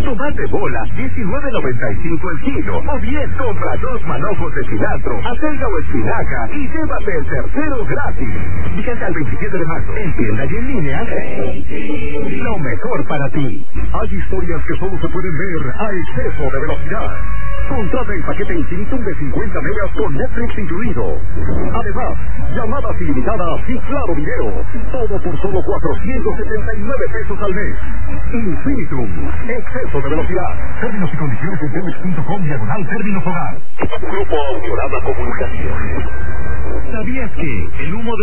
Tomate bola, 19.95 el kilo. O bien, compra 2 manojos de cilantro, acelga o espinaca y llévate el tercero gratis. Fíjate al 27 de marzo. En tienda y en línea. Lo mejor para ti. Hay historias que solo se pueden ver a exceso de velocidad. Contrata el paquete Infinitum de 50 megas con Netflix incluido. Además, llamadas ilimitadas y claro video. Todo por solo 479 pesos al mes. Infinitum. Exceso de velocidad. Términos y condiciones en telmex.com/términos hogar. Grupo Audiorama Comunicación. ¿Sabías que el humo de